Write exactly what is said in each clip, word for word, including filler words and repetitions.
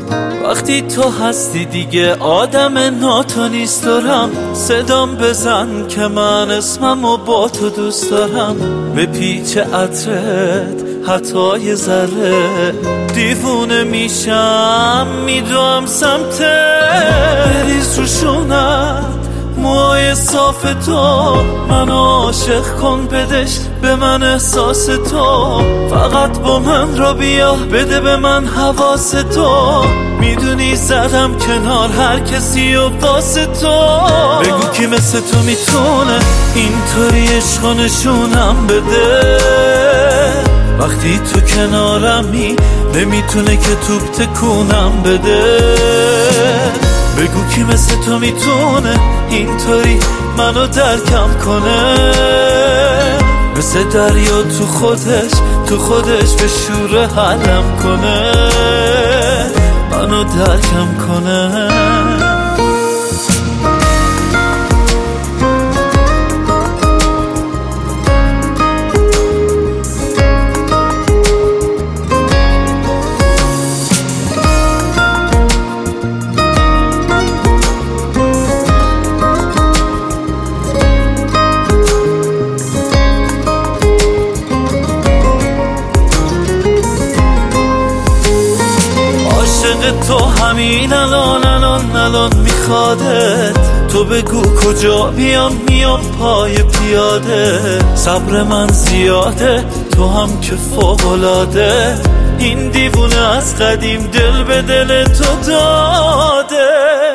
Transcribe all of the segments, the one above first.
وقتی تو هستی دیگه آدم ناتو نیست دارم. صدام بزن که من اسممو با تو دوست دارم. به پیچ عطرت حتی یه ذره دیوونه میشم، میدوام سمتت. بریز رو شونت موهای صاف تو، منو عاشق کن بدش به من احساس تو. فقط با من را بیا بده به من حواس تو. میدونی زدم کنار هر کسی و واسه تو. بگو کی مثل تو میتونه اینطوری عشق و نشونم بده. وقتی تو کنارمی نمیتونه که توپ تکونم بده. بگو کی مثل تو میتونه اینطوری منو درکم کنه. مثل دریا تو خودش تو خودش به شور حلم کنه. منو درکم کنه. تو همین الان الان الان میخوادت. تو بگو کجا بیام میام پای پیاده. صبر من زیاده تو هم که فوق‌العاده. این دیوونه از قدیم دل به دل تو داده.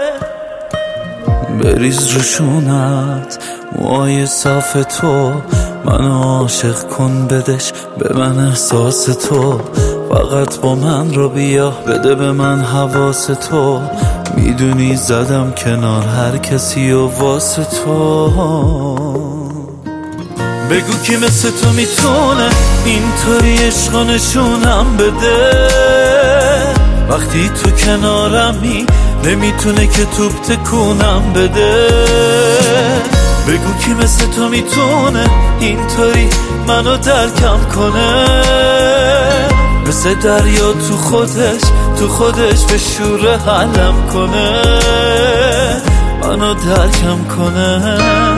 بریز رو شونت موهای صاف تو، منو عاشق کن بدش به من احساس تو. فقط با من رو بیا بده به من حواس تو. میدونی زدم کنار هر کسی و واسه تو. بگو کی مثل تو میتونه اینطوری عشق و نشونم بده. وقتی تو کنارمی نمیتونه که توپ تکونم بده. بگو کی مثل تو میتونه اینطوری منو درکم کنه. مثل دریا تو خودش تو خودش به شور حلم کنه. منو درکم کنه.